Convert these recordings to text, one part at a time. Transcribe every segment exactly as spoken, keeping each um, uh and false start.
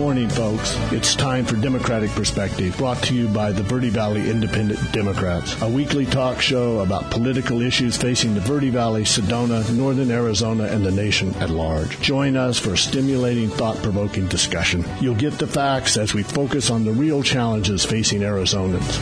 morning, folks. It's time for Democratic Perspective, brought to you by the Verde Valley Independent Democrats, a weekly talk show about political issues facing the Verde Valley, Sedona, northern Arizona, and the nation at large. Join us for a stimulating, thought-provoking discussion. You'll get the facts as we focus on the real challenges facing Arizonans.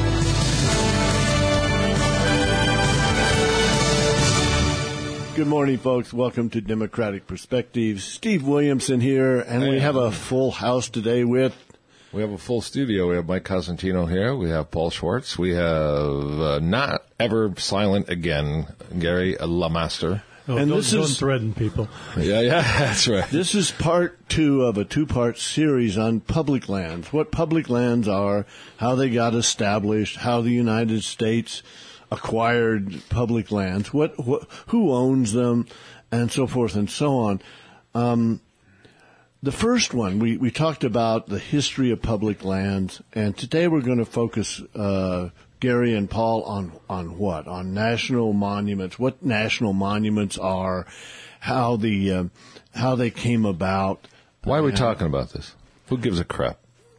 Good morning, folks. Welcome to Democratic Perspectives. Steve Williamson here, and we have a full house today with... We have a full studio. We have Mike Cosentino here. We have Paul Schwartz. We have uh, not ever silent again, Gary LaMaster. Oh, and don't, this don't is, threaten people. Yeah, yeah, that's right. This is part two of a two-part series on public lands, what public lands are, how they got established, how the United States acquired public lands, what, what who owns them, and so forth and so on. Um, the first one, we, we talked about the history of public lands, and today we're going to focus, uh, Gary and Paul, on, on what? On national monuments, what national monuments are, how the, uh, how they came about. Why are we talking about this? Who gives a crap?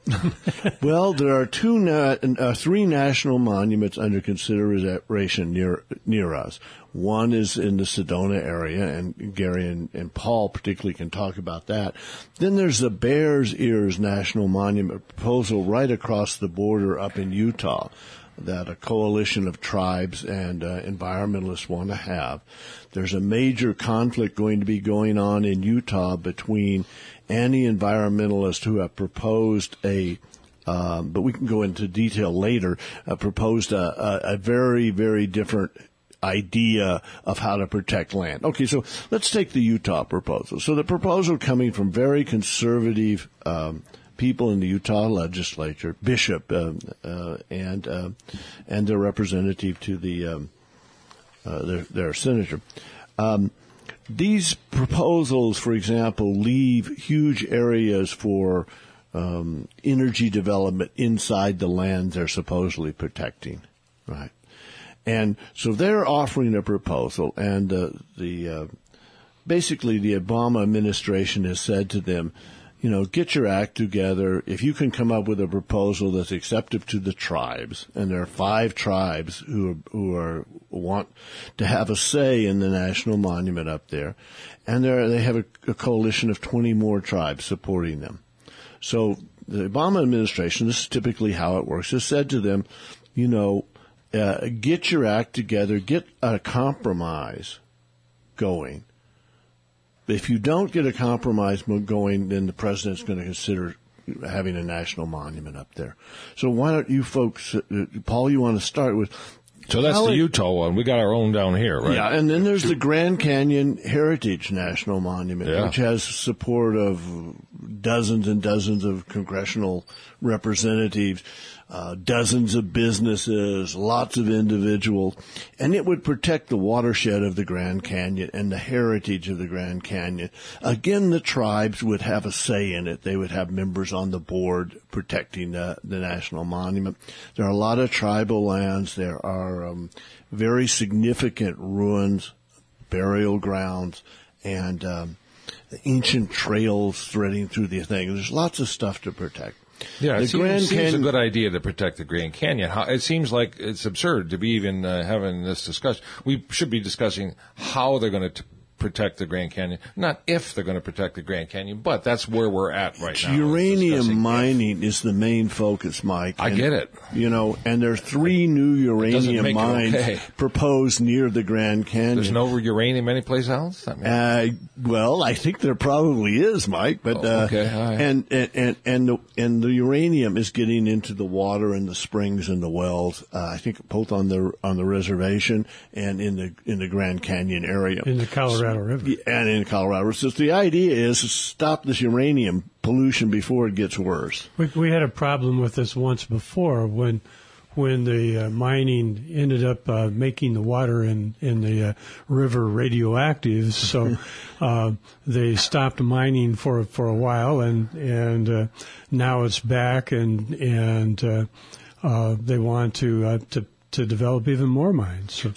Well, there are two, na- uh, three national monuments under consideration near near us. One is in the Sedona area, and Gary and, and Paul particularly can talk about that. Then there's the Bears Ears National Monument proposal right across the border up in Utah that a coalition of tribes and uh, environmentalists want to have. There's a major conflict going to be going on in Utah between anti-environmentalists who have proposed a, um, but we can go into detail later, uh, proposed a, a, a very, very different idea of how to protect land. Okay, so let's take the Utah proposal. So the proposal coming from very conservative um, people in the Utah legislature, Bishop uh, uh, and uh, and their representative to the um, uh, their, their senator. Um, These proposals, for example, leave huge areas for um, energy development inside the land they're supposedly protecting, right? And so they're offering a proposal, and uh, the uh, basically the Obama administration has said to them, you know, get your act together. If you can come up with a proposal that's acceptable to the tribes, and there are five tribes who are, who are want to have a say in the national monument up there, and there they have a, a coalition of twenty more tribes supporting them. So the Obama administration, this is typically how it works, has said to them, you know, uh, get your act together, get a compromise going. If you don't get a compromise going, then the president's going to consider having a national monument up there. So why don't you folks, uh, Paul, you want to start with... So that's the Utah one. We got our own down here, right? Yeah, and then there's the Grand Canyon Heritage National Monument, yeah, which has support of dozens and dozens of congressional representatives, uh, dozens of businesses, lots of individuals, and it would protect the watershed of the Grand Canyon and the heritage of the Grand Canyon. Again, the tribes would have a say in it. They would have members on the board protecting the, the national monument. There are a lot of tribal lands. There are um, very significant ruins, burial grounds, and um, ancient trails threading through the thing. There's lots of stuff to protect. Yeah, the it seems, Grand seems Canyon, a good idea to protect the Grand Canyon. How, it seems like it's absurd to be even uh, having this discussion. We should be discussing how they're going to protect the Grand Canyon, not if they're going to protect the Grand Canyon, but that's where we're at right now. Uranium mining is the main focus, Mike. I and, get it. You know, and there are three new uranium mines okay. proposed near the Grand Canyon. There's no uranium anyplace else? I mean, uh, well, I think there probably is, Mike, but, oh, okay. uh, right. and, and, and, and the, and the uranium is getting into the water and the springs and the wells, uh, I think both on the, on the reservation and in the, in the Grand Canyon area. In the Colorado River. And in Colorado. So the idea is to stop this uranium pollution before it gets worse. We, we had a problem with this once before when when the uh, mining ended up uh, making the water in, in the uh, river radioactive. So uh, they stopped mining for for a while, and and uh, now it's back, and and uh, uh, they want to uh, to to develop even more mines. So, so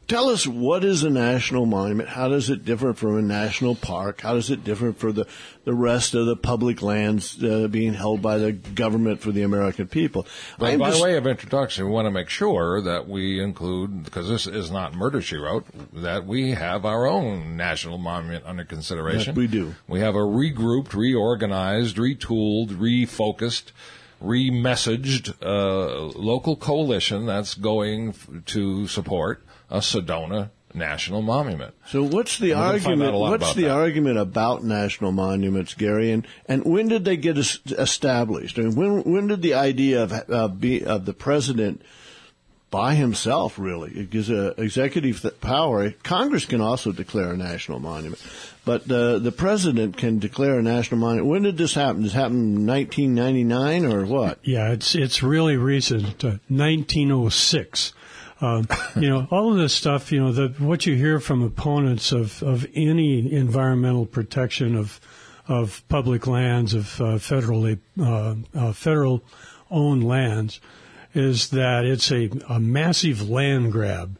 tell us, what is a national monument? How does it differ from a national park? How does it differ for the, the rest of the public lands uh, being held by the government for the American people? But I'm by just, way of introduction, we want to make sure that we include, because this is not Murder, She Wrote, that we have our own national monument under consideration. Yes, we do. We have a regrouped, reorganized, retooled, refocused, re-messaged uh, local coalition that's going f- to support a Sedona National Monument. So what's the And we're gonna find out argument? a lot What's about the that. argument about national monuments, Gary? And, and when did they get es- established? I mean, when when did the idea of uh, be, of the president by himself, really, it gives a executive th- power? Congress can also declare a national monument, but uh, the president can declare a national monument. When did this happen? Did this happen in nineteen ninety-nine or what? Yeah, it's it's really recent, uh, nineteen oh six. Um, you know, all of this stuff, you know, the, what you hear from opponents of, of any environmental protection of of public lands, of uh, federally uh, uh, federal owned lands, is that it's a, a massive land grab.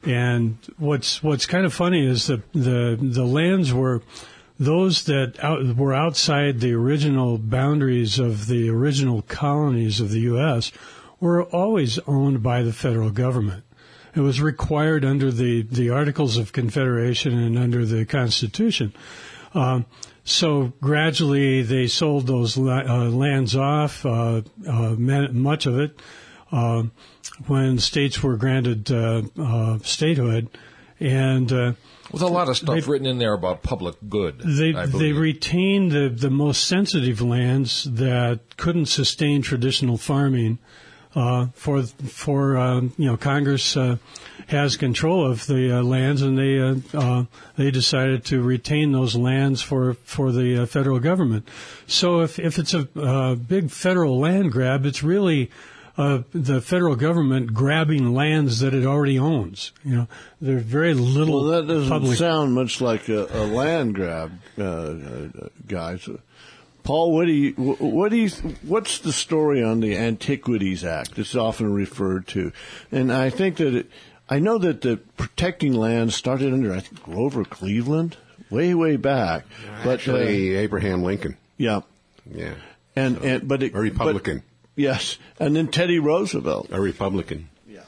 And what's what's kind of funny is that the the lands were those that out, were outside the original boundaries of the original colonies of the U S were always owned by the federal government. It was required under the, the Articles of Confederation and under the Constitution. Um, so gradually they sold those la- uh, lands off, uh, uh, much of it, uh, when states were granted uh, uh, statehood. And uh, With a lot of stuff they, written in there about public good. They I they believe. retained the, the most sensitive lands that couldn't sustain traditional farming. Uh, for for uh, you know, Congress uh, has control of the uh, lands, and they uh, uh, they decided to retain those lands for for the uh, federal government. So if if it's a uh, big federal land grab, it's really uh, the federal government grabbing lands that it already owns. You know, there's very little. Well, that doesn't public sound much like a, a land grab, uh, uh, guys. Paul, what do you, what do you, what's the story on the Antiquities Act? It's often referred to, and I think that it, I know that the protecting land started under, I think, Grover Cleveland, way way back. But Actually, uh, Abraham Lincoln. yeah, Yeah. and So, and but it, a Republican. but- yes, and then Teddy Roosevelt. A Republican. Yeah.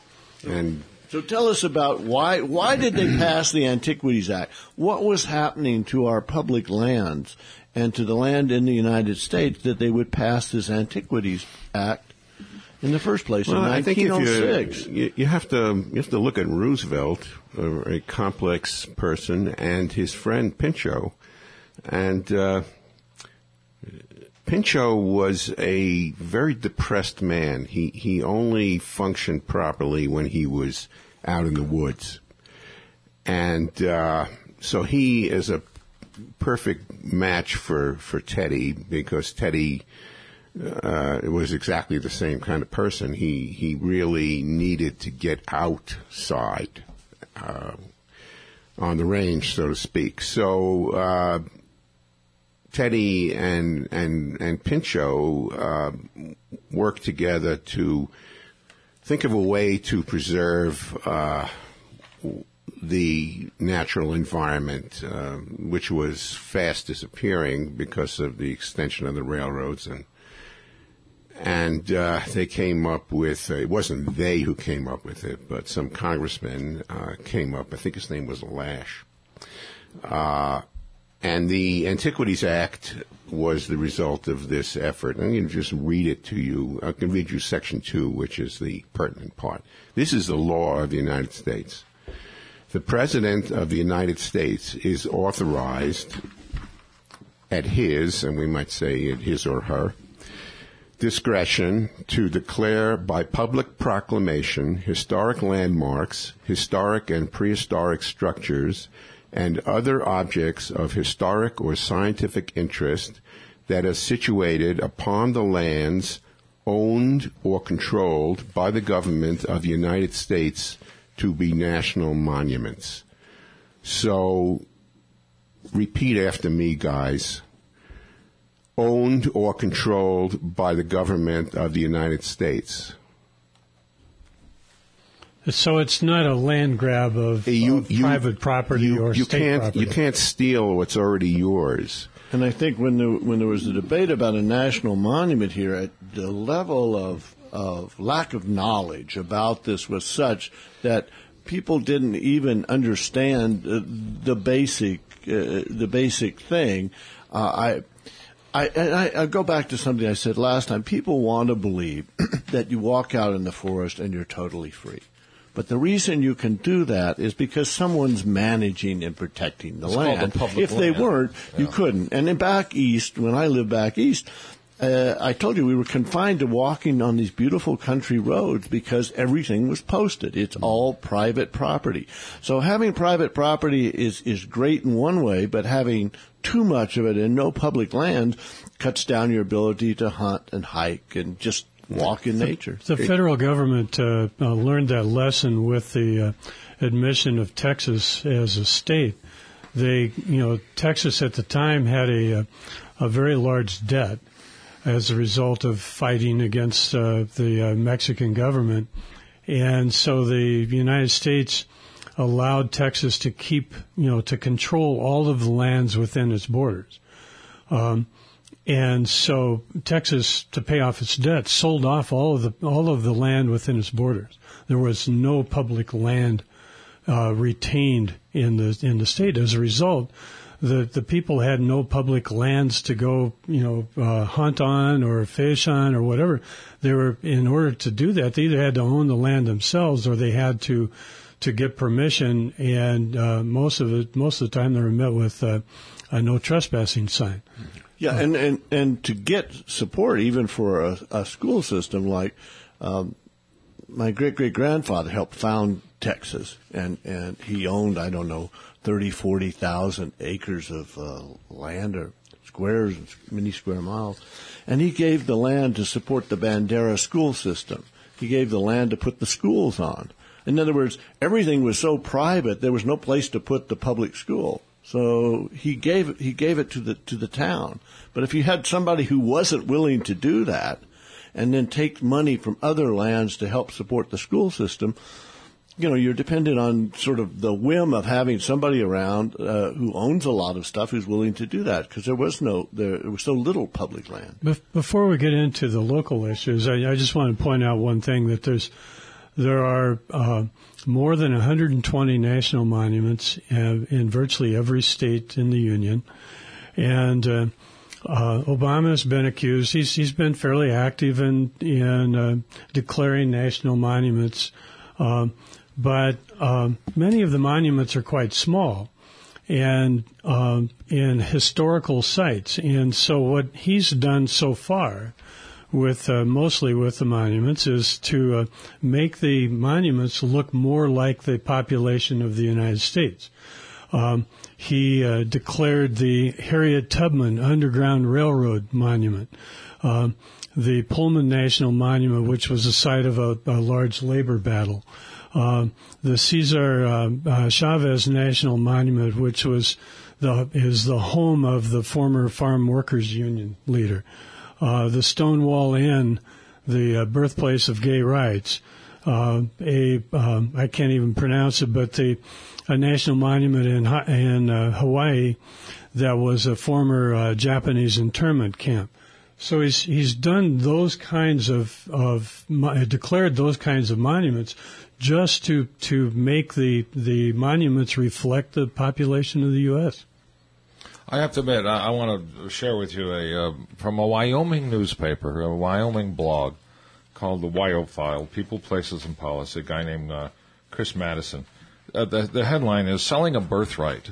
And So tell us about why why did they pass the Antiquities Act? What was happening to our public lands and to the land in the United States that they would pass this Antiquities Act in the first place well, in I think if nineteen oh six? you, you you have to you have to look at Roosevelt, a, a complex person, and his friend Pinchot, and uh, Pinchot was a very depressed man. He he only functioned properly when he was out in the woods, and uh, so he is a perfect match for, for Teddy, because Teddy uh, was exactly the same kind of person. He he really needed to get outside uh, on the range, so to speak. So uh, Teddy and and and Pinchot uh, worked together to think of a way to preserve Uh, the natural environment, uh, which was fast disappearing because of the extension of the railroads, and and uh, they came up with uh, it wasn't they who came up with it, but some congressman uh, came up. I think his name was Lash, uh, and the Antiquities Act was the result of this effort. I'm going to just read it to you. I can read you Section two, which is the pertinent part. This is the law of the United States. The President of the United States is authorized at his, and we might say at his or her, discretion to declare by public proclamation historic landmarks, historic and prehistoric structures, and other objects of historic or scientific interest that are situated upon the lands owned or controlled by the government of the United States to be national monuments. So, repeat after me, guys. Owned or controlled by the government of the United States. So it's not a land grab of, You- of you- private property you, or you state can't property. you can't steal what's already yours. And I think when there, when there was a debate about a national monument here, at the level of of lack of knowledge about this was such that people didn't even understand uh, the basic uh, the basic thing. Uh, I. I, and I, I go back to something I said last time. People want to believe that you walk out in the forest and you're totally free. But the reason you can do that is because someone's managing and protecting the It's called land. the public If they land. weren't, you Yeah. couldn't. And then back east, when I lived back east, uh, I told you we were confined to walking on these beautiful country roads because everything was posted. It's all private property. So having private property is, is great in one way, but having too much of it and no public land cuts down your ability to hunt and hike and just walk in nature. The federal government uh, uh, learned that lesson with the uh, admission of Texas as a state. They, you know, Texas at the time had a a, a very large debt as a result of fighting against uh, the uh, Mexican government, and so the United States allowed Texas to keep, you know, to control all of the lands within its borders. Um, And so Texas, to pay off its debt, sold off all of the all of the land within its borders. There was no public land uh, retained in the in the state. As a result, the the people had no public lands to go, you know, uh, hunt on or fish on or whatever. They were, in order to do that, they either had to own the land themselves or they had to to get permission. And uh, most of it, most of the time, they were met with uh, a no trespassing sign. Yeah, and, and, and to get support even for a, a school system like um, my great-great-grandfather helped found Texas, and, and he owned, I don't know, thirty, forty thousand acres of uh, land or squares, many square miles. And he gave the land to support the Bandera school system. He gave the land to put the schools on. In other words, everything was so private, there was no place to put the public school. So he gave he gave it to the to the town. But if you had somebody who wasn't willing to do that, and then take money from other lands to help support the school system, you know, you're dependent on sort of the whim of having somebody around uh, who owns a lot of stuff who's willing to do that, because there was no there, there was so little public land. Before we get into the local issues, I, I just want to point out one thing, that there's there are uh, more than one hundred twenty national monuments uh, in virtually every state in the union, and uh, uh, Obama has been accused. He's he's been fairly active in in uh, declaring national monuments, uh, but uh, many of the monuments are quite small and uh, in historical sites. And so what he's done so far, with uh, mostly with the monuments, is to uh, make the monuments look more like the population of the United States. Um, he uh, declared the Harriet Tubman Underground Railroad Monument, uh, the Pullman National Monument, which was the site of a, a large labor battle, uh, the Cesar uh, uh, Chavez National Monument, which was the is the home of the former Farm Workers Union leader. Uh, the Stonewall Inn, the uh, birthplace of gay rights, uh, a um, I can't even pronounce it, but the a national monument in in uh, Hawaii that was a former uh, Japanese internment camp. So he's he's done those kinds of of declared those kinds of monuments just to to make the the monuments reflect the population of the U S I have to admit, I, I want to share with you a uh, from a Wyoming newspaper, a Wyoming blog called the Wyofile, People, Places, and Policy, a guy named uh, Chris Madison. Uh, the, the headline is, Selling a Birthright.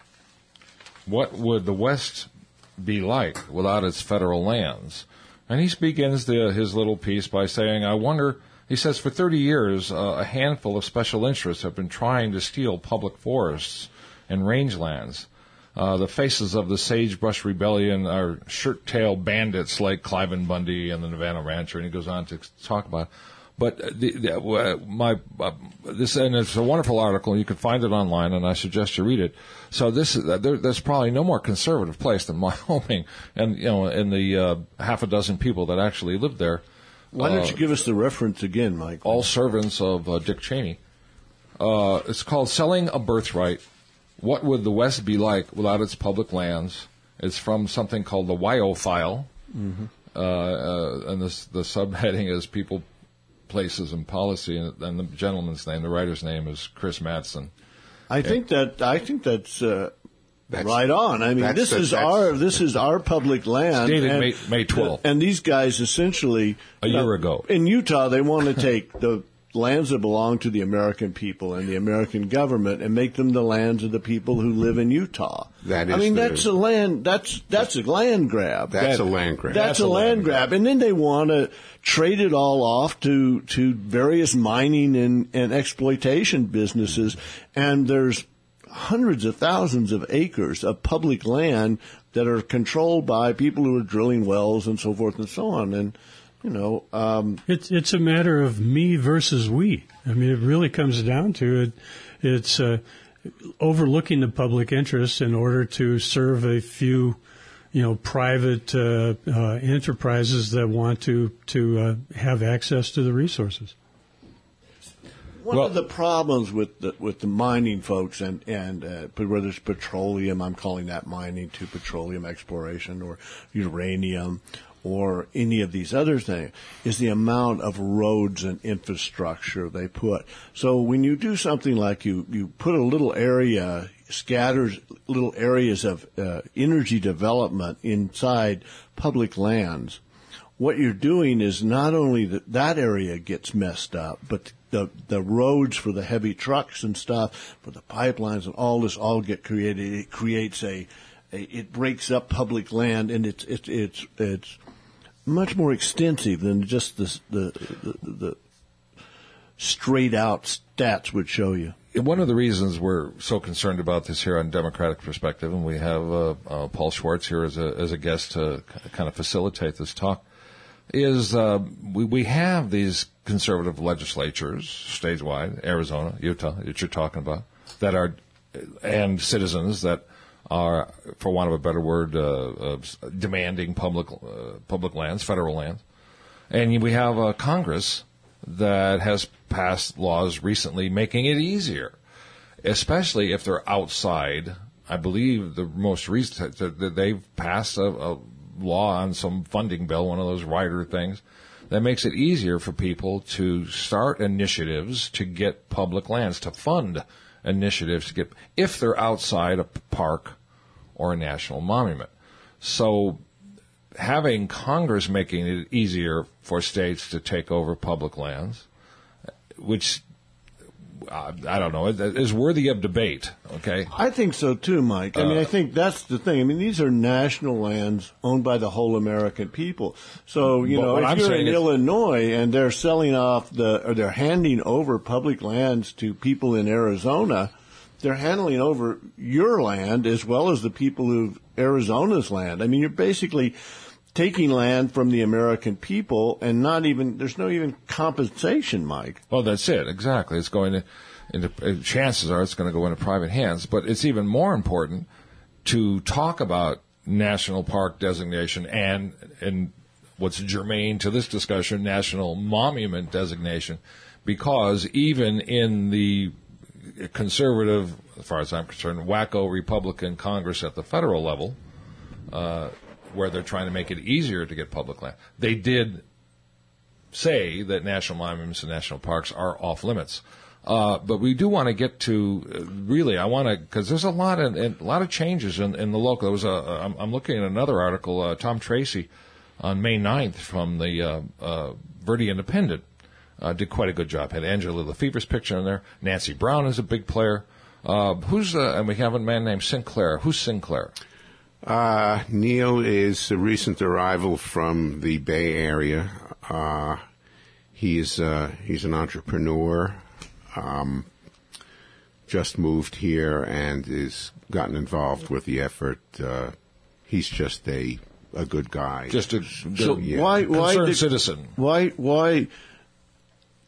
What would the West be like without its federal lands? And he begins the, his little piece by saying, I wonder, he says, for thirty years, uh, a handful of special interests have been trying to steal public forests and rangelands. Uh, the faces of the Sagebrush Rebellion are shirt-tail bandits like Cliven Bundy and the Nevada Rancher, and he goes on to talk about it. But the, the, uh, my uh, this and it's a wonderful article. You can find it online, and I suggest you read it. So this is, there, there's probably no more conservative place than Wyoming, and you know, in the uh, half a dozen people that actually live there. Why don't you give us the reference again, Mike? All servants of uh, Dick Cheney. Uh, it's called Selling a Birthright. What would the West be like without its public lands? It's from something called the Wyo File. Mm-hmm. Uh, uh, and this, the subheading is People, Places, and Policy. And, and the gentleman's name, the writer's name, is Chris Mattson. I think that I think that's, uh, that's right on. I mean, this the, is our this is our public land. It's dated and, May, May twelfth. And these guys essentially a year uh, ago in Utah, they want to take the lands that belong to the American people and the American government and make them the lands of the people who live in Utah. That is I mean, the, that's a land. That's that's a land grab. That's that, a land grab. That's, that's a, a land, land grab. grab. And then they want to trade it all off to to various mining and, and exploitation businesses. And there's hundreds of thousands of acres of public land that are controlled by people who are drilling wells and so forth and so on. And you know, um, it's it's a matter of me versus we. I mean, it really comes down to it. It's uh, overlooking the public interest in order to serve a few, you know, private uh, uh, enterprises that want to to uh, have access to the resources. One well, of the problems with the, with the mining folks and and uh, whether it's petroleum, I'm calling that mining to petroleum exploration, or uranium, or any of these other things, is the amount of roads and infrastructure they put. So when you do something like you, you put a little area, scatters little areas of uh, energy development inside public lands, what you're doing is not only that that area gets messed up, but the the roads for the heavy trucks and stuff, for the pipelines and all this all get created. It creates a, a it breaks up public land, and it's it's it's it's much more extensive than just the the, the, the straight out stats would show you. One of the reasons we're so concerned about this here on Democratic Perspective, and we have uh, uh, Paul Schwartz here as a as a guest to kind of facilitate this talk, is uh, we we have these conservative legislatures statewide, Arizona, Utah, that you're talking about, that are, and citizens that are, for want of a better word, uh, uh, demanding public uh, public lands, federal lands, and we have a Congress that has passed laws recently making it easier, especially if they're outside. I believe the most recent that they've passed a, a law on some funding bill, one of those rider things, that makes it easier for people to start initiatives to get public lands, to fund initiatives to get, if they're outside a park or a national monument. So having Congress making it easier for states to take over public lands, which uh, I don't know, is worthy of debate. Okay, I think so too, Mike. I mean, Uh, I think that's the thing. I mean, these are national lands owned by the whole American people. So, you But know, what if I'm you're saying in is- Illinois and they're selling off the, or they're handing over public lands to people in Arizona, they're handing over your land as well as the people of Arizona's land. I mean, you're basically taking land from the American people, and not even, there's no even compensation, Mike. Well, that's it. Exactly. It's going to, into, uh, chances are it's going to go into private hands. But it's even more important to talk about national park designation and, and what's germane to this discussion, national monument designation, because even in the conservative, as far as I'm concerned, wacko Republican Congress at the federal level, uh, where they're trying to make it easier to get public land, they did say that national monuments and national parks are off limits. Uh, but we do want to get to uh, really. I want to, because there's a lot of a lot of changes in, in the local. There was a. I'm, I'm looking at another article. Uh, Tom Tracy on May ninth from the uh, uh, Verde Independent uh, did quite a good job. Had Angela Lefebvre's picture in there. Nancy Brown is a big player. Uh, who's uh, and we have a man named Sinclair. Who's Sinclair? Uh, Neil is a recent arrival from the Bay Area. Uh, he's uh, he's an entrepreneur. Um, just moved here and is gotten involved with the effort. Uh, he's just a a good guy. Just a So good, why, why concerned did- citizen. Why, why,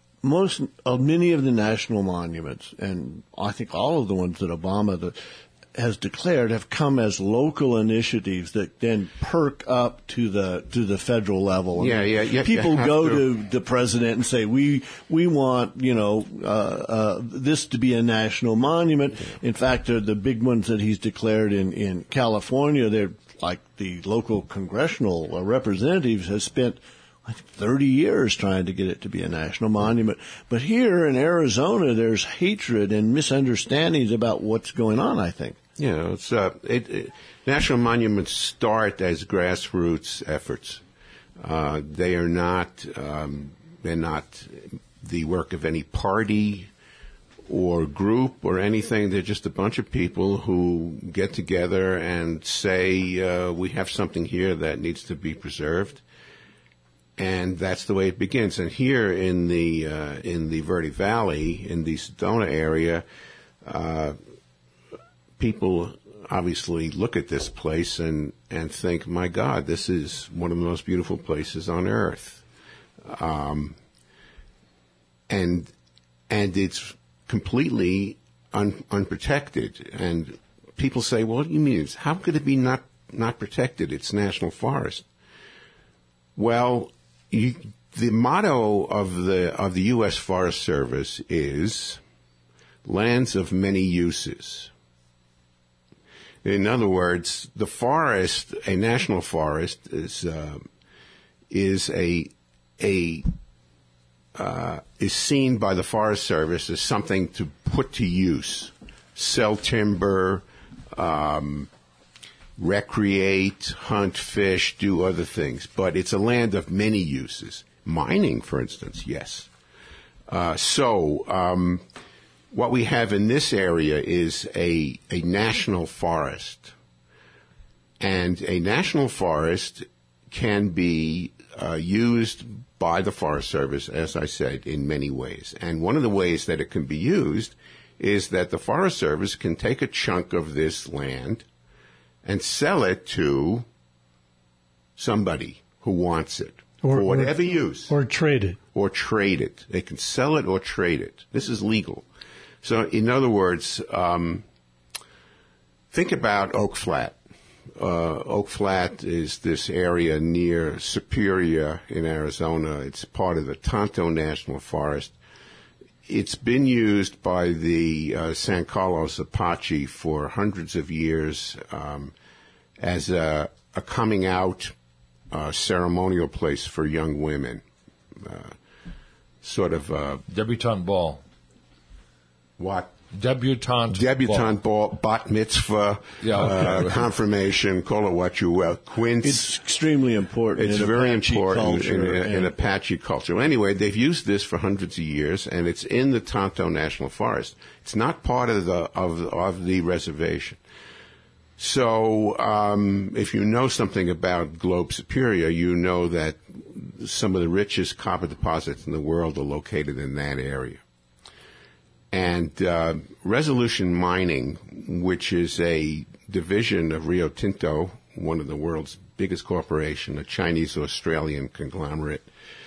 most, of many of the national monuments, and I think all of the ones that Obama, the, has declared have come as local initiatives that then perk up to the to the federal level. Yeah, yeah, yeah. People you go to, to the president and say, "We we want you know uh, uh, this to be a national monument." Yeah. In fact, the, the big ones that he's declared in in California, they're like the local congressional representatives has spent I think thirty years trying to get it to be a national monument. But here in Arizona, there's hatred and misunderstandings about what's going on, I think. Yeah, it's, uh, it, it, national monuments start as grassroots efforts. Uh, they are not, um, they're not the work of any party or group or anything. They're just a bunch of people who get together and say, uh, we have something here that needs to be preserved. And that's the way it begins. And here in the uh, in the Verde Valley, in the Sedona area, uh, people obviously look at this place and, and think, my God, this is one of the most beautiful places on earth. Um, and and it's completely un, unprotected. And people say, well, what do you mean? How could it be not, not protected? It's national forest. Well, You, the motto of the of the U S Forest Service is lands of many uses. In other words, the forest, a national forest, is uh, is a a uh, is seen by the Forest Service as something to put to use, sell timber, um, recreate, hunt, fish, do other things. But it's a land of many uses. Mining, for instance, yes. Uh, so um, what we have in this area is a, a national forest. And a national forest can be uh, used by the Forest Service, as I said, in many ways. And one of the ways that it can be used is that the Forest Service can take a chunk of this land and sell it to somebody who wants it or, for whatever or, use. Or trade it. Or trade it. They can sell it or trade it. This is legal. So, in other words, um, think about Oak Flat. Uh, Oak Flat is this area near Superior in Arizona. It's part of the Tonto National Forest. It's been used by the uh, San Carlos Apache for hundreds of years um, as a, a coming out uh, ceremonial place for young women. Uh, sort of a... Debutante ball. What? Debutante Debutante ball, ball bat mitzvah, yeah, okay. uh, confirmation, call it what you will. Quince. It's extremely important. It's in very Apache important in, culture, in, in Apache culture. Well, anyway, they've used this for hundreds of years, and it's in the Tonto National Forest. It's not part of the of, of the reservation. So, um, if you know something about Globe Superior, you know that some of the richest copper deposits in the world are located in that area. And uh, Resolution Mining, which is a division of Rio Tinto, one of the world's biggest corporation, a Chinese-Australian conglomerate,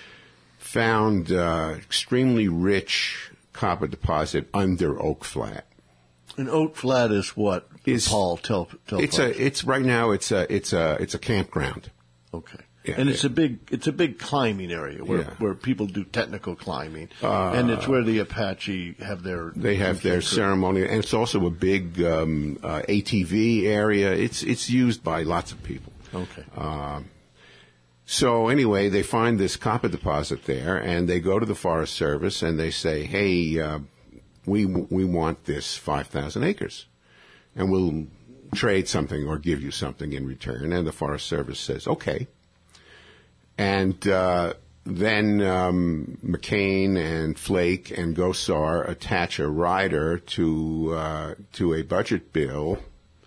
found uh, extremely rich copper deposit under Oak Flat. And Oak Flat is what? Is, Paul, tell tell. It's folks. a. It's right now. It's a. It's a. It's a campground. Okay. Yeah, and it's yeah. a big, it's a big climbing area where, Yeah. where people do technical climbing, Uh, and it's where the Apache have their. They have their ceremony, and it's also a big um, uh, A T V area. It's it's used by lots of people. Okay. Um, so anyway, they find this copper deposit there, and they go to the Forest Service and they say, "Hey, uh, we we want this five thousand acres, and we'll trade something or give you something in return." And the Forest Service says, "Okay." And uh, then um, McCain and Flake and Gosar attach a rider to uh, to a budget bill,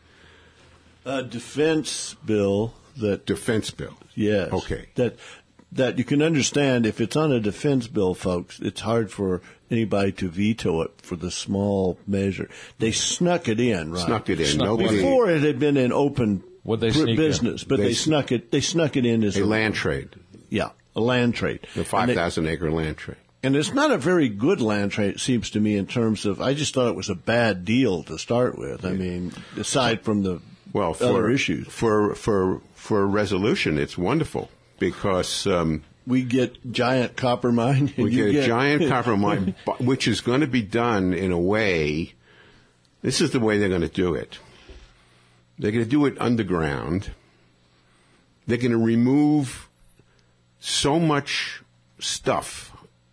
a defense bill that defense bill. yes, Okay. that that you can understand if it's on a defense bill, folks. It's hard for anybody to veto it for the small measure. They snuck it in, right? Snuck it in. Snuck Nobody. Before it had been an open What'd they pr- sneak in? business, but They they, s- snuck it. They snuck it in as A land trade, yeah, a land trade. the And five they- thousand acre land trade. And it's not a very good land trade, it seems to me, in terms of, I just thought it was a bad deal to start with. I mean, aside from the well, for, other issues. For, for, for resolution, it's wonderful because um, we get giant copper mine. And we you get a get giant copper mine, which is going to be done in a way, this is the way they're going to do it. They're going to do it underground. They're going to remove so much stuff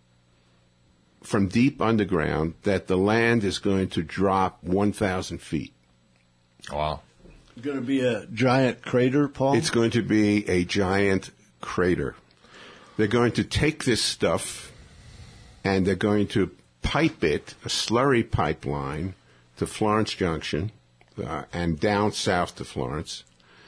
from deep underground that the land is going to drop one thousand feet. Wow. Going to be a giant crater, Paul? It's going to be a giant crater. They're going to take this stuff and they're going to pipe it, a slurry pipeline, to Florence Junction uh, and down south to Florence,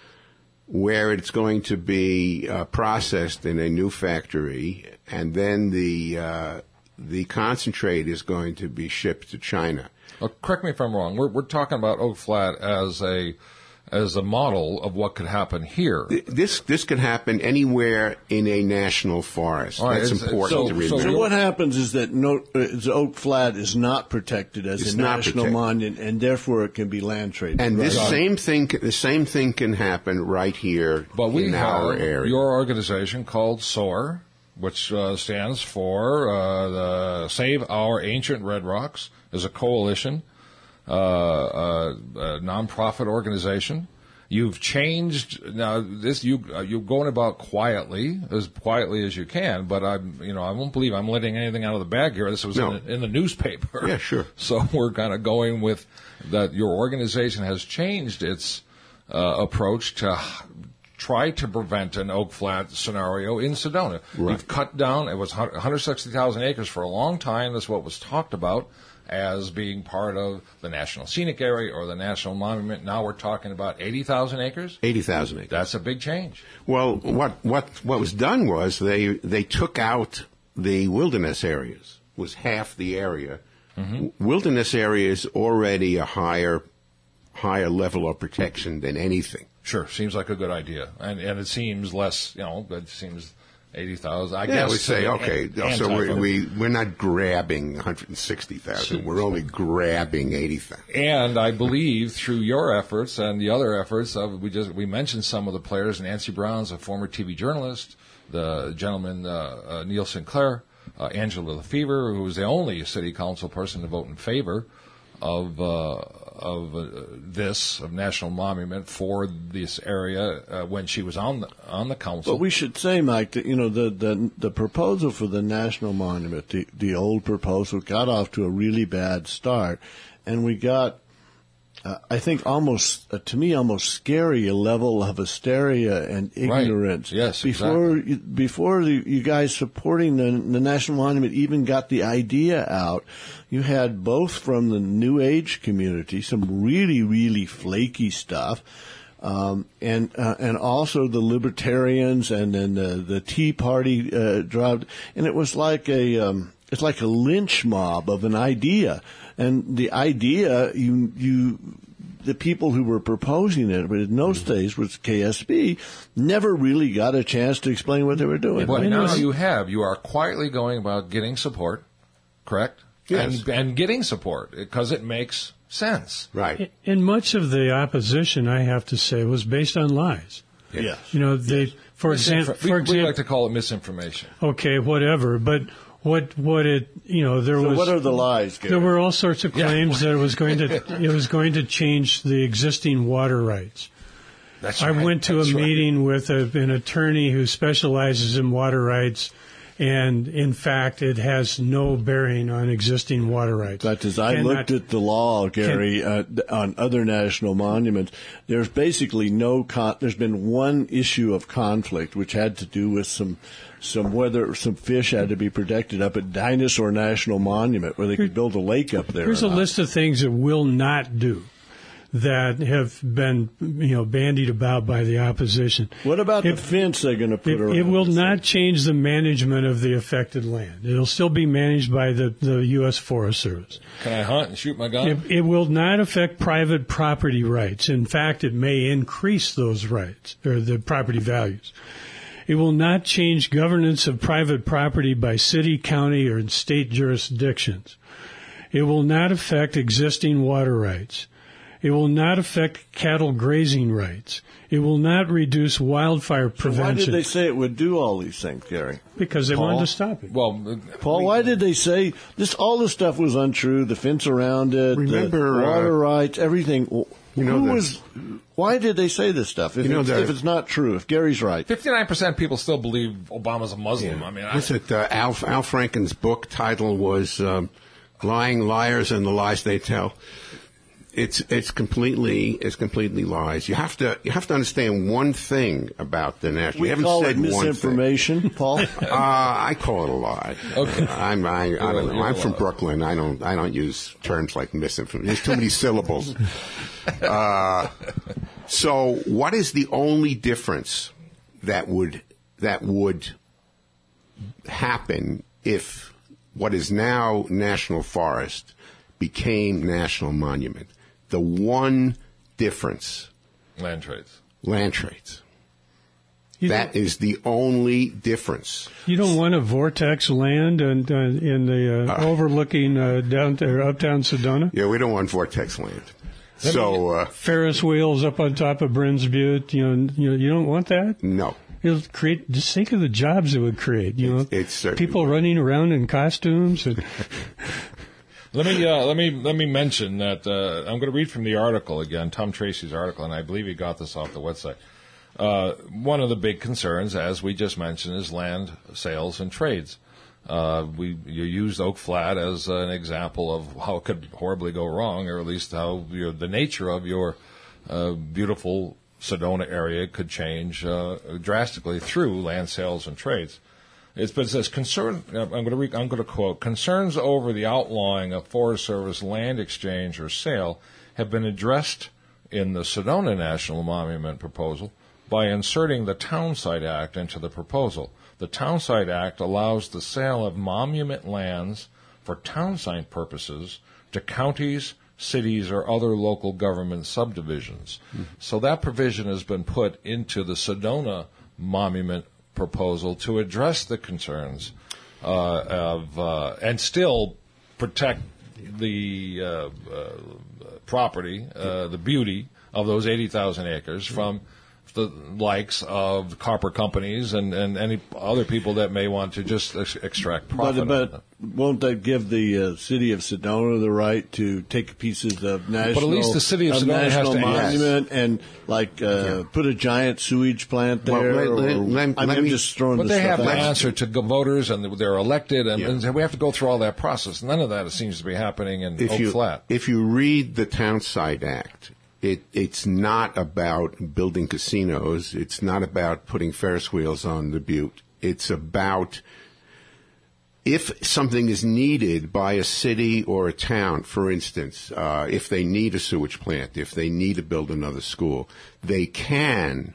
where it's going to be uh, processed in a new factory, and then the uh, the concentrate is going to be shipped to China. Well, correct me if I'm wrong. We're, we're talking about Oak Flat as a as a model of what could happen here. This this could happen anywhere in a national forest. All right, That's it's- important so- to so remember. So what happens is that no, uh, Oak Flat is not protected as It's a not national protected. monument, and therefore it can be land traded. and this Right. same thing, the same thing can happen right here But we in have our area. your organization called SOAR, which uh, stands for uh, the Save Our Ancient Red Rocks, is a coalition, uh, uh, a nonprofit organization. You've changed now. This you uh, you're going about quietly, as quietly as you can. But I'm, you know, I won't believe I'm letting anything out of the bag here. This was No. in, the, in the newspaper. Yeah, sure. So we're kind of going with that. Your organization has changed its uh, approach to try to prevent an Oak Flat scenario in Sedona. Right. You've cut down. It was one hundred sixty thousand acres for a long time. That's what was talked about as being part of the National Scenic Area or the National Monument. Now we're talking about eighty thousand acres. eighty thousand acres. That's a big change. Well, what what what was done was they they took out the wilderness areas. Was half the area. Mm-hmm. Wilderness area is already a higher higher level of protection than anything. Sure, seems like a good idea, and and it seems less. You know, it seems eighty thousand. I Yeah, guess we say uh, okay. an- So we, anti- we we're not grabbing one hundred sixty thousand. We're only grabbing eighty thousand. And I believe through your efforts and the other efforts of we just we mentioned some of the players. Nancy Brown's a former T V journalist. The gentleman uh, uh, Neil Sinclair, uh, Angela Lefevre, who was the only city council person to vote in favor of uh, of uh, this of National Monument for this area uh, when she was on the on the council. But we should say, Mike, that you know the the, the proposal for the national monument, the the old proposal, got off to a really bad start, and we got, uh, I think, almost uh, to me, almost scary a level of hysteria and ignorance. Yes, before you, before the, you guys supporting the, the national monument even got the idea out. You had both from the New Age community, some really, really flaky stuff, um, and uh, and also the libertarians, and then the, the Tea Party uh, dropped, and it was like a um, it's like a lynch mob of an idea, and the idea you you. The people who were proposing it, but in those days was K S B, never really got a chance to explain what they were doing. But I know now s- you have. You are quietly going about getting support, correct? Yes. And, and getting support because it makes sense. Right. And much of the opposition, I have to say, was based on lies. Yes. You know, they, for example, Misinfor- we, for we example, like to call it misinformation. okay, whatever, but what what it, you know, there So was what are the lies, Gary? there were all sorts of Yeah. claims that it was going to it was going to change the existing water rights. That's I right. went to That's a right. meeting with a, an attorney who specializes in water rights, and in fact, it has no bearing on existing water rights. But as I Cannot- looked at the law, Gary, uh, on other national monuments, there's basically no con- there's been one issue of conflict, which had to do with some some whether some fish had to be protected up at Dinosaur National Monument, where they could build a lake up there. Here's a or not. list of things it will not do that have been, you know, bandied about by the opposition. What about It- the fence they're going to put It, around it will this not thing? change the management of the affected land. It'll still be managed by the, the U S Forest Service. Can I hunt and shoot my gun? It, it will not affect private property rights. In fact, it may increase those rights or the property values. It will not change governance of private property by city, county, or state jurisdictions. It will not affect existing water rights. It will not affect cattle grazing rights. It will not reduce wildfire prevention. So why did they say it would do all these things, Gary? Because they Paul? wanted to stop it. Well, uh, Paul, we- why did they say this? All this stuff was untrue. The fence around it, Remember, the water uh, rights, everything. you know Who the- was? Why did they say this stuff? If, You know it's, the- if it's not true, if Gary's right, fifty-nine percent people still believe Obama's a Muslim. I mean, I, What's it? Uh, Al, Al Franken's book title was um, "Lying Liars and the Lies They Tell." It's it's completely it's completely lies. You have to you have to understand one thing about the national. we you haven't call said it one thing. misinformation, Paul. Uh, I call it a lie. Okay. I'm I, I don't know. You're I'm from allowed. Brooklyn. I don't I don't use terms like misinformation. There's too many syllables. Uh, so what is the only difference that would that would happen if what is now National Forest became National Monument? The one difference, land trades. land trades. You That is the only difference. You don't want a vortex land and uh, in the uh, overlooking uh, down there, uptown Sedona. Yeah, we don't want vortex land. So, uh, Ferris wheels up on top of Brins Butte. You know, you know, you don't want that. no. It'll create. Just think of the jobs it would create. You know, It's- it's certainly people would. running around in costumes. And Let me uh, let me let me mention that uh, I'm going to read from the article again, Tom Tracy's article, and I believe he got this off the website. Uh, one of the big concerns, as we just mentioned, is land sales and trades. Uh, we you used Oak Flat as an example of how it could horribly go wrong, or at least how you know, the nature of your uh, beautiful Sedona area could change uh, drastically through land sales and trades. It's, but it says concern. I'm going to re, I'm going to quote: concerns over the outlawing of Forest Service land exchange or sale have been addressed in the Sedona National Monument proposal by inserting the Townsite Act into the proposal. The Townsite Act allows the sale of monument lands for townsite purposes to counties, cities, or other local government subdivisions. Mm-hmm. So that provision has been put into the Sedona Monument proposal to address the concerns uh, of uh, and still protect the uh, uh, property, uh, the beauty of those eighty thousand acres from the likes of copper companies and, and any other people that may want to just ex- extract profit. But, but won't that give the uh, city of Sedona the right to take pieces of national? But at least the city of Sedona has national to- monument and like uh, Yeah. put a giant sewage plant Well, there. let- let- or, let- I mean, let I'm me- just throwing. But this they have stuff to out. answer to the voters, and they're elected, and, Yeah. and we have to go through all that process. None of that seems to be happening in If Oak you Flat. if you read the Townsite Act, it it's not about building casinos. It's not about putting Ferris wheels on the Butte. It's about if something is needed by a city or a town, for instance, uh, if they need a sewage plant, if they need to build another school, they can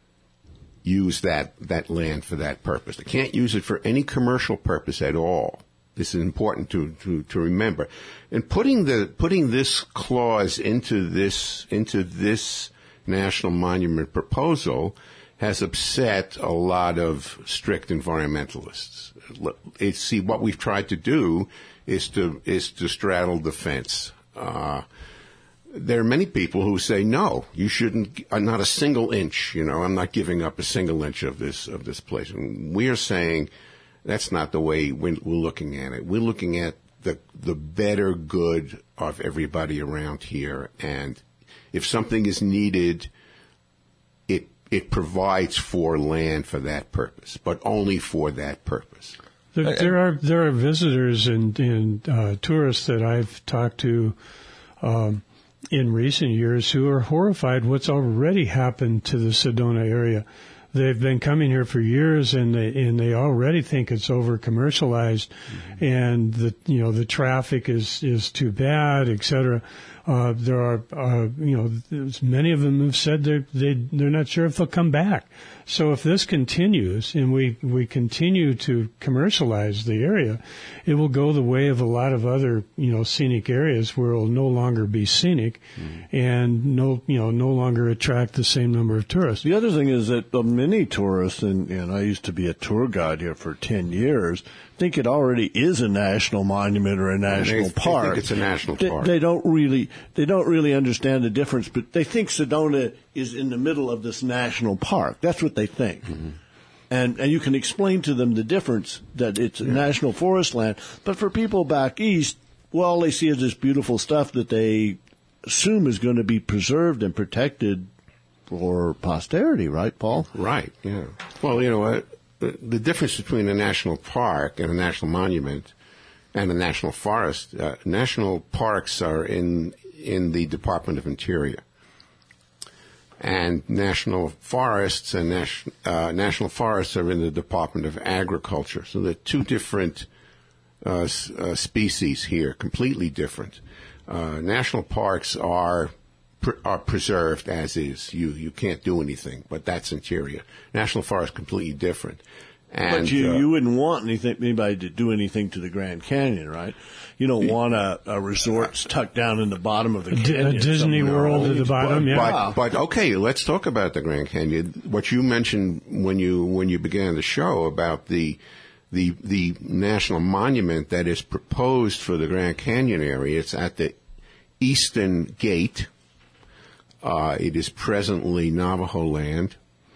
use that, that land for that purpose. They can't use it for any commercial purpose at all. This is important to, to, to remember. And putting the putting this clause into this into this national monument proposal has upset a lot of strict environmentalists. It's, see, what we've tried to do is to is to straddle the fence. Uh, there are many people who say, no, you shouldn't, uh, not a single inch, you know, I'm not giving up a single inch of this of this place. And we are saying that's not the way we're, we're looking at it. We're looking at the the better good of everybody around here. And if something is needed, it it provides for land for that purpose, but only for that purpose. there, there are there are visitors and, and uh, tourists that I've talked to um, in recent years who are horrified what's already happened to the Sedona area. They've been coming here for years, and they and they already think it's over commercialized, mm-hmm. and the you know the traffic is is too bad, et cetera. Uh, there are, uh, you know, there's many of them who've said they're, they, they're not sure if they'll come back. So if this continues and we, we continue to commercialize the area, it will go the way of a lot of other, you know, scenic areas where it will no longer be scenic mm. and no, you know, no longer attract the same number of tourists. The other thing is that uh, many tourists, and, and I used to be a tour guide here for ten years, think it already is a national monument or a national they, park. They think it's a national they, park. They don't really, they don't really understand the difference, but they think Sedona is in the middle of this national park. That's what they think. Mm-hmm. And, and you can explain to them the difference that it's yeah. national forest land. But for people back east, well, all they see is this beautiful stuff that they assume is going to be preserved and protected for posterity, right, Paul? Right, yeah. Well, you know what? The difference between a national park and a national monument and a national forest, uh, national parks are in in the Department of Interior. And national forests and nas- uh, national forests are in the Department of Agriculture. So they're two different uh, s- uh, species here, completely different. Uh, national parks are pr- are preserved as is. You you can't do anything, but that's interior. National forest completely different. And, but you, uh, you wouldn't want anything, anybody to do anything to the Grand Canyon, right? You don't want a, a resort tucked down in the bottom of the canyon. A Disney somewhere. World at the bottom, but, yeah. But, but okay, let's talk about the Grand Canyon. What you mentioned when you when you began the show about the the the national monument that is proposed for the Grand Canyon area. It's at the eastern gate. Uh, it is presently Navajo land.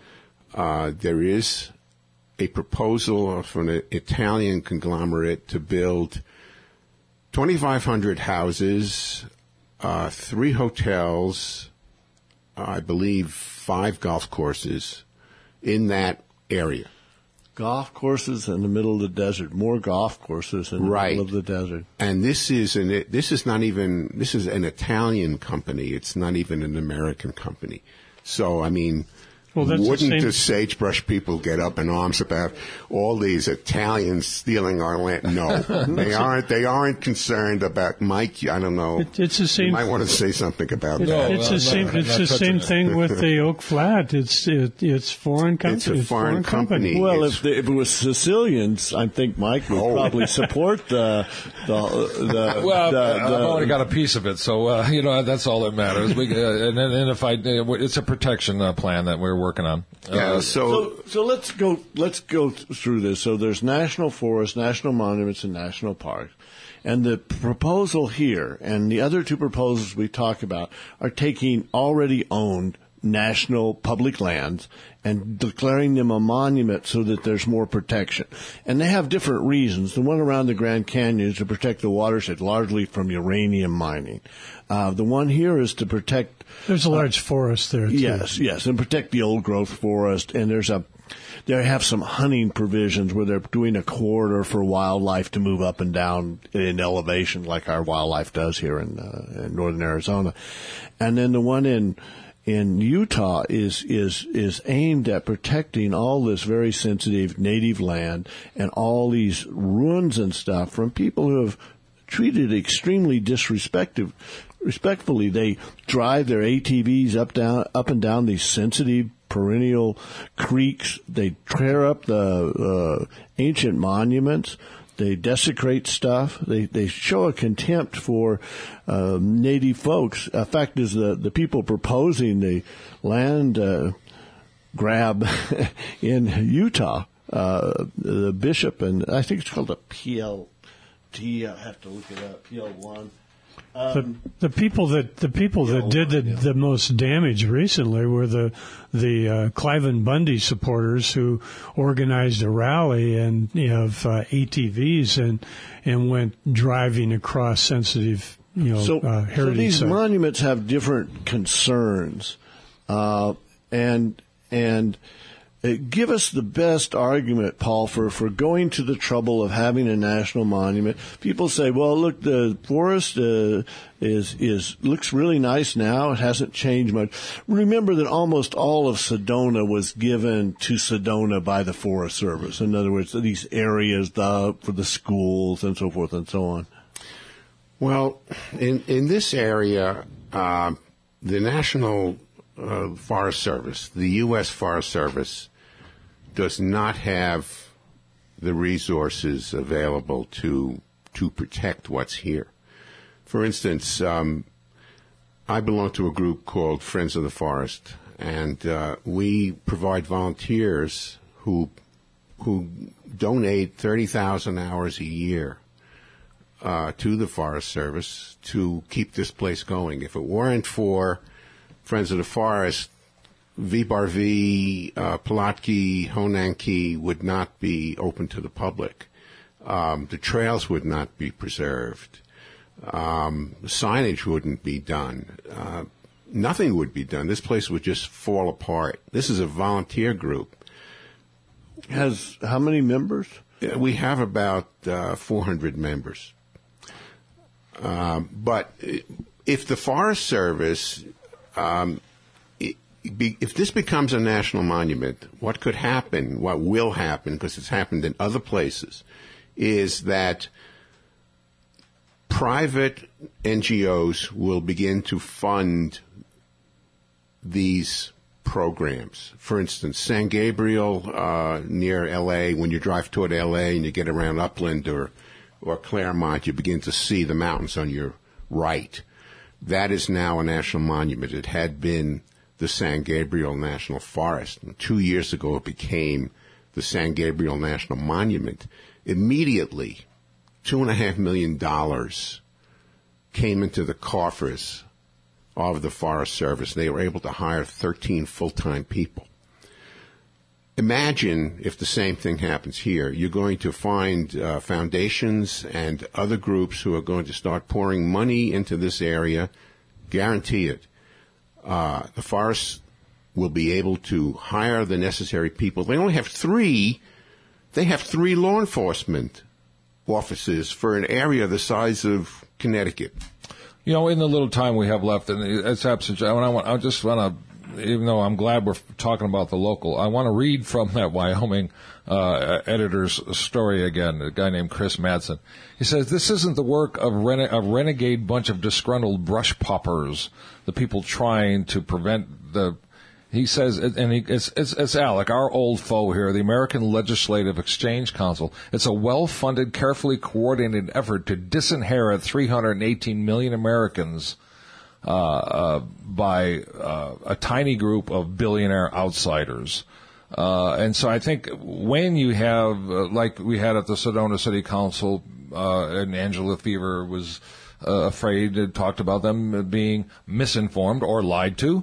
Uh, there is a proposal from an Italian conglomerate to build twenty-five hundred houses, uh, three hotels, uh, I believe five golf courses in that area. Golf courses in the middle of the desert, more golf courses in the right. middle of the desert. And this is an this is not even this is an Italian company. It's not even an American company. So I mean, well, that's wouldn't the, the sagebrush people get up in arms about all these Italians stealing our land? No, they aren't. They aren't concerned about Mike. I don't know. It, it's the same. You might want to say something about it, that. It's the same. It's the same thing with the Oak Flat. It's it, it's foreign company. It's a it's foreign, foreign company. company. Well, it's, if, the, if it was Sicilians, I think Mike would oh. probably support the the. the well, the, I've the, only got a piece of it, so uh, you know that's all that matters. We, uh, and, and if I, it's a protection uh, plan that we're working on. Yeah. Uh, so, so so let's go let's go through this. So there's national forests, national monuments, and national parks. And the proposal here and the other two proposals we talk about are taking already owned national public lands and declaring them a monument so that there's more protection. And they have different reasons. The one around the Grand Canyon is to protect the watershed largely from uranium mining. Uh, the one here is to protect... There's a large uh, forest there, too. Yes, yes, and protect the old growth forest. And there's a... They have some hunting provisions where they're doing a corridor for wildlife to move up and down in elevation like our wildlife does here in, uh, in northern Arizona. And then the one in... in Utah is is is aimed at protecting all this very sensitive native land and all these ruins and stuff from people who have treated it extremely disrespectful. Respectfully, they drive their A T Vs up down up and down these sensitive perennial creeks. They tear up the uh, ancient monuments. They desecrate stuff. They they show a contempt for uh, native folks. The fact is, the the people proposing the land uh, grab in Utah, uh, the bishop, and I think it's called a P L T. I have to look it up. P L one. Um, the, the people that the people that did the, the most damage recently were the the uh, Cliven Bundy supporters who organized a rally and you know, of uh, A T Vs and and went driving across sensitive you know so, uh, heritage. So these sites. monuments have different concerns, uh, and and. Give us the best argument, Paul, for, for going to the trouble of having a national monument. People say, well, look, the forest uh, is is looks really nice now. It hasn't changed much. Remember that almost all of Sedona was given to Sedona by the Forest Service. In other words, these areas the, for the schools and so forth and so on. Well, in, in this area, uh, the National uh, Forest Service, the U S Forest Service, does not have the resources available to to protect what's here. For instance, um, I belong to a group called Friends of the Forest, and uh, we provide volunteers who who donate thirty thousand hours a year uh, to the Forest Service to keep this place going. If it weren't for Friends of the Forest, Vybarvy, uh, Palatka, Honanki would not be open to the public. Um, the trails would not be preserved. Um, signage wouldn't be done. Uh, nothing would be done. This place would just fall apart. This is a volunteer group. Has how many members? We have about uh, four hundred members. Um, but if the Forest Service, um, it, be, if this becomes a national monument, what could happen, what will happen, because it's happened in other places, is that private N G Os will begin to fund these programs. For instance, San Gabriel uh, near L A, when you drive toward L A and you get around Upland or, or Claremont, you begin to see the mountains on your right. That is now a national monument. It had been the San Gabriel National Forest. And two years ago, it became the San Gabriel National Monument. Immediately, two and a half million dollars came into the coffers of the Forest Service. They were able to hire thirteen full-time people. Imagine if the same thing happens here. You're going to find uh, foundations and other groups who are going to start pouring money into this area. Guarantee it. Uh, the forest will be able to hire the necessary people. They only have three. They have three law enforcement officers for an area the size of Connecticut. You know, in the little time we have left, and it's absolutely, I want, I just want to, even though I'm glad we're talking about the local, I want to read from that Wyoming uh, editor's story again, a guy named Chris Madsen. He says, this isn't the work of rene- a renegade bunch of disgruntled brush poppers, the people trying to prevent the, he says, and he, it's, it's, it's Alec, our old foe here, the American Legislative Exchange Council. It's a well-funded, carefully coordinated effort to disinherit three hundred eighteen million Americans uh, uh, by uh, a tiny group of billionaire outsiders. Uh, and so I think when you have, uh, like we had at the Sedona City Council, uh, and Angela Fever was uh, afraid, uh, talked about them being misinformed or lied to.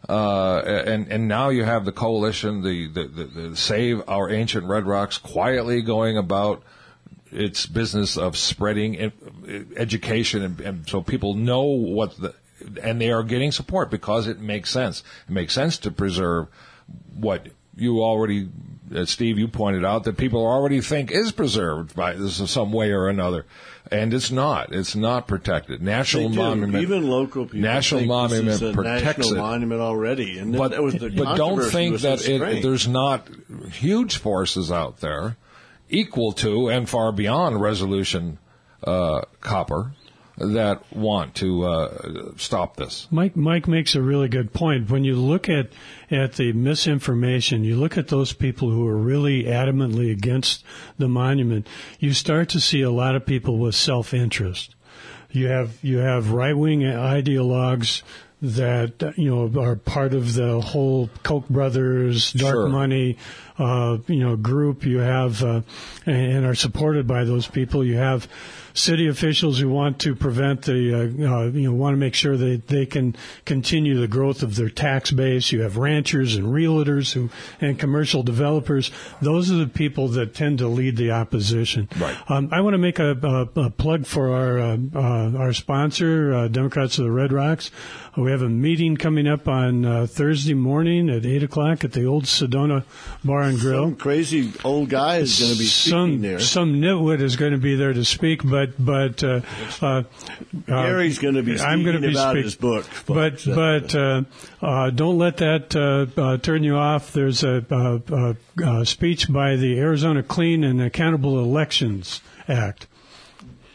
Uh, and, and now you have the coalition, the, the, the, the Save Our Ancient Red Rocks, quietly going about its business of spreading education, and, and so people know what the, and they are getting support because it makes sense. It makes sense to preserve what you already, uh, Steve, you pointed out that people already think is preserved by this in some way or another. And it's not. It's not protected. National monument. Even local people. National think monument this is a protects national it. monument already, and but, that was the but don't think was that so it, there's not huge forces out there equal to and far beyond Resolution uh, Copper that want to uh, stop this. Mike Mike makes a really good point. When you look at at the misinformation, you look at those people who are really adamantly against the monument, you start to see a lot of people with self-interest. You have you have right-wing ideologues that, you know, are part of the whole Koch brothers, dark Sure. money, uh, you know, group. You have uh, and are supported by those people. You have city officials who want to prevent the, uh, uh, you know, want to make sure that they can continue the growth of their tax base. You have ranchers and realtors who, and commercial developers. Those are the people that tend to lead the opposition. Right. Um, I want to make a, a, a plug for our uh, uh, our sponsor, uh, Democrats of the Red Rocks. We have a meeting coming up on uh, Thursday morning at eight o'clock at the old Sedona Bar and Grill. Some crazy old guy is going to be speaking some, there. Some nitwit is going to be there to speak, but but uh, uh, Gary's going to be speaking I'm going to be about speak- his book. But but uh, uh, don't let that uh, uh, turn you off. There's a, a, a, a speech by the Arizona Clean and Accountable Elections Act.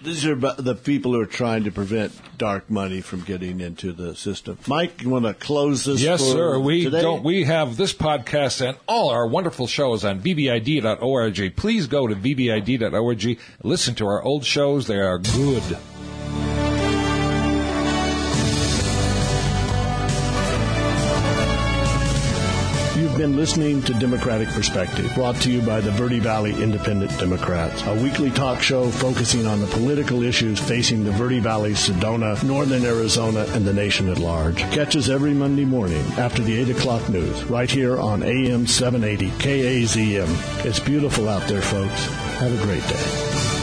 These are bu- the people who are trying to prevent dark money from getting into the system. Mike, you want to close this? Yes, for sir. We today? don't. We have this podcast and all our wonderful shows on v b i d dot org. Please go to v b i d dot org. Listen to our old shows. They are good. You've been listening to Democratic Perspective, brought to you by the Verde Valley Independent Democrats, a weekly talk show focusing on the political issues facing the Verde Valley, Sedona, northern Arizona, and the nation at large. Catch us every Monday morning after the eight o'clock news, right here on A M seven eighty K A Z M. It's beautiful out there, folks. Have a great day.